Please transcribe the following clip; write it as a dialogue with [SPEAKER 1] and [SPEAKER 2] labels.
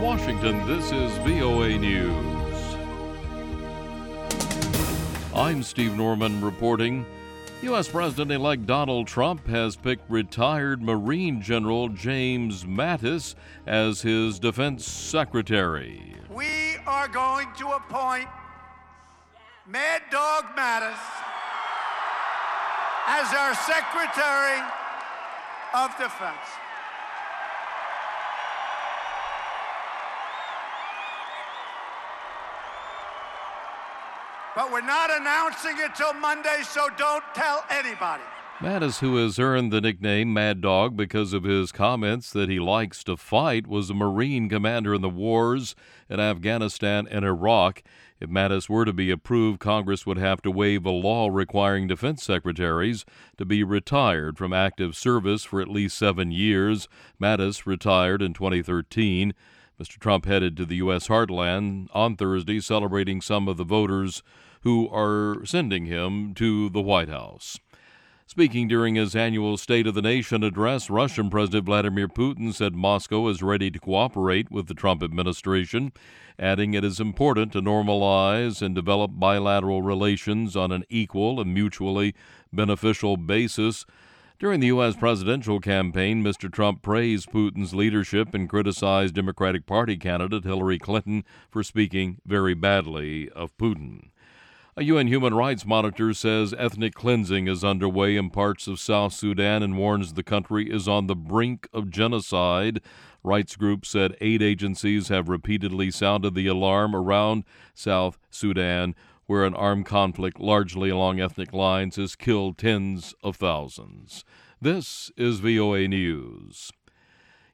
[SPEAKER 1] Washington, this is VOA News. I'm Steve Norman reporting. U.S. President-elect Donald Trump has picked retired Marine General James Mattis as his defense secretary.
[SPEAKER 2] We are going to appoint Mad Dog Mattis as our Secretary of Defense. But we're not announcing it till Monday, so don't tell anybody.
[SPEAKER 1] Mattis, who has earned the nickname Mad Dog because of his comments that he likes to fight, was a Marine commander in the wars in Afghanistan and Iraq. If Mattis were to be approved, Congress would have to waive a law requiring defense secretaries to be retired from active service for at least 7 years. Mattis retired in 2013. Mr. Trump headed to the U.S. heartland on Thursday, celebrating some of the voters who are sending him to the White House. Speaking during his annual State of the Nation address, Russian President Vladimir Putin said Moscow is ready to cooperate with the Trump administration, adding it is important to normalize and develop bilateral relations on an equal and mutually beneficial basis. During the U.S. presidential campaign, Mr. Trump praised Putin's leadership and criticized Democratic Party candidate Hillary Clinton for speaking very badly of Putin. A UN human rights monitor says ethnic cleansing is underway in parts of South Sudan and warns the country is on the brink of genocide. Rights groups said 8 agencies have repeatedly sounded the alarm around South Sudan, where an armed conflict largely along ethnic lines has killed tens of thousands. This is VOA News.